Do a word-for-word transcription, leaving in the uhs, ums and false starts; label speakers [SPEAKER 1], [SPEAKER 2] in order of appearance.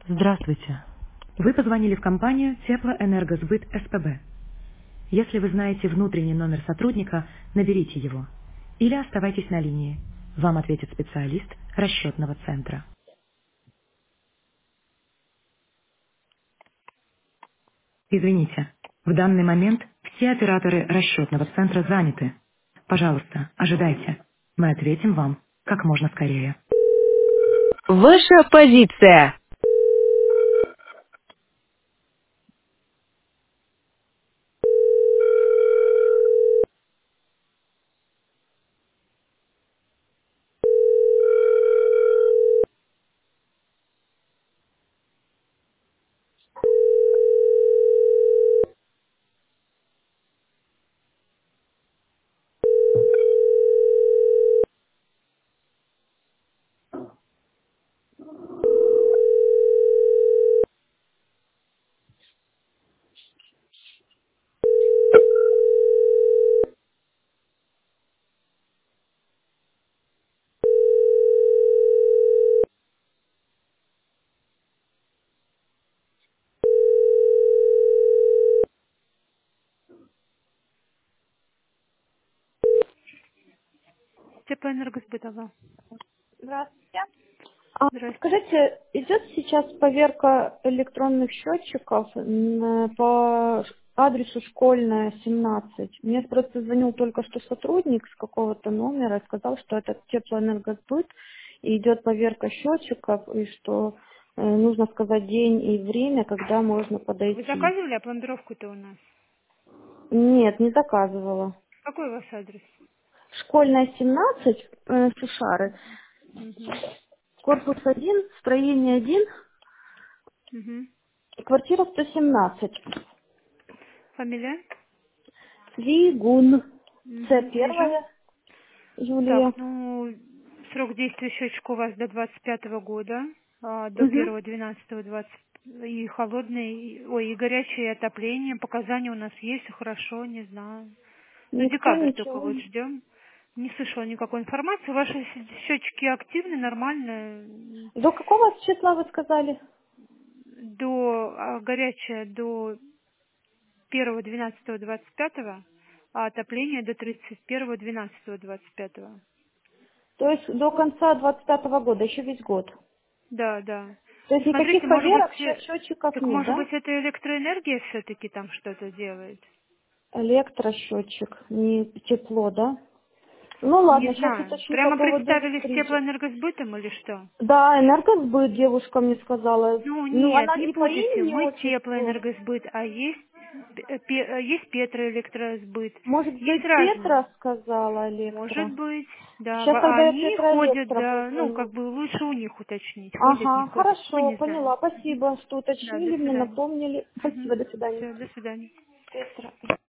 [SPEAKER 1] Здравствуйте. Вы позвонили в компанию Теплоэнергосбыт СПБ. Если вы знаете внутренний номер сотрудника, наберите его. Или оставайтесь на линии. Вам ответит специалист расчетного центра. Извините, в данный момент все операторы расчетного центра заняты. Пожалуйста, ожидайте. Мы ответим вам как можно скорее. Ваша позиция.
[SPEAKER 2] Теплоэнергосбытова.
[SPEAKER 3] Здравствуйте. А,
[SPEAKER 2] Здравствуйте.
[SPEAKER 3] скажите, идет сейчас поверка электронных счетчиков м, по адресу Школьная, семнадцать. Мне просто звонил только что сотрудник с какого-то номера и сказал, что это теплоэнергосбыт, и идет поверка счетчиков, и что э, нужно сказать день и время, когда можно
[SPEAKER 2] Вы
[SPEAKER 3] подойти.
[SPEAKER 2] заказывали опломбировку-то у нас?
[SPEAKER 3] Нет, не заказывала.
[SPEAKER 2] Какой у вас адрес?
[SPEAKER 3] Школьная, семнадцать, э, Сушары,
[SPEAKER 2] Угу.
[SPEAKER 3] корпус один, строение один,
[SPEAKER 2] Угу.
[SPEAKER 3] квартира сто семнадцать.
[SPEAKER 2] Фамилия?
[SPEAKER 3] Вигун. С
[SPEAKER 2] Угу. Вижу.
[SPEAKER 3] первая Юлия.
[SPEAKER 2] Так, ну, срок действия счетчика у вас до двадцать пятого года, а, до
[SPEAKER 3] Угу.
[SPEAKER 2] первого двенадцатого двадцать и холодное, и- ой, и горячее отопление. Показания у нас есть, всё хорошо, не знаю. Ну,
[SPEAKER 3] Никто
[SPEAKER 2] декабрь только
[SPEAKER 3] ничего.
[SPEAKER 2] вот ждем. Не слышала никакой информации. Ваши с- счетчики активны, нормально.
[SPEAKER 3] До какого числа вы сказали?
[SPEAKER 2] До а, горячее до первого двенадцатого двадцать пятого, а отопление до тридцать первого двенадцатого двадцать пятого.
[SPEAKER 3] То есть до конца двадцать пятого года, еще весь год.
[SPEAKER 2] Да, да.
[SPEAKER 3] То
[SPEAKER 2] Ну,
[SPEAKER 3] есть никаких
[SPEAKER 2] смотрите, может быть,
[SPEAKER 3] поверок счет-
[SPEAKER 2] э,
[SPEAKER 3] счетчиков
[SPEAKER 2] так
[SPEAKER 3] нет,
[SPEAKER 2] может
[SPEAKER 3] да?
[SPEAKER 2] быть это электроэнергия все-таки там что-то делает?
[SPEAKER 3] Электросчетчик, не тепло, да? Ну
[SPEAKER 2] Не
[SPEAKER 3] ладно, сейчас
[SPEAKER 2] знаю.
[SPEAKER 3] уточню по
[SPEAKER 2] Прямо
[SPEAKER 3] поводу
[SPEAKER 2] представили с
[SPEAKER 3] электричества.
[SPEAKER 2] теплоэнергосбытом или что?
[SPEAKER 3] Да, энергосбыт, девушка мне сказала.
[SPEAKER 2] Ну,
[SPEAKER 3] Ну,
[SPEAKER 2] нет,
[SPEAKER 3] она
[SPEAKER 2] не
[SPEAKER 3] не по
[SPEAKER 2] путайте.
[SPEAKER 3] имени,
[SPEAKER 2] Мы
[SPEAKER 3] отчеству.
[SPEAKER 2] теплоэнергосбыт, а есть, э, пе- э, есть Петроэлектросбыт.
[SPEAKER 3] Может
[SPEAKER 2] Есть
[SPEAKER 3] быть,
[SPEAKER 2] разные.
[SPEAKER 3] Петра сказала
[SPEAKER 2] Может
[SPEAKER 3] электро.
[SPEAKER 2] быть, да. В-
[SPEAKER 3] Сейчас
[SPEAKER 2] а
[SPEAKER 3] тогда я
[SPEAKER 2] Они ходят,
[SPEAKER 3] Петроэлектро
[SPEAKER 2] да, ну,
[SPEAKER 3] позвоню.
[SPEAKER 2] как бы лучше у них уточнить. Ходят, не
[SPEAKER 3] Ага,
[SPEAKER 2] ходят. Мы
[SPEAKER 3] хорошо,
[SPEAKER 2] не знаем.
[SPEAKER 3] поняла. Спасибо, что
[SPEAKER 2] Да, до
[SPEAKER 3] уточнили мне,
[SPEAKER 2] свидания.
[SPEAKER 3] напомнили.
[SPEAKER 2] Угу.
[SPEAKER 3] Спасибо, до свидания.
[SPEAKER 2] Все, до свидания.
[SPEAKER 3] Петра.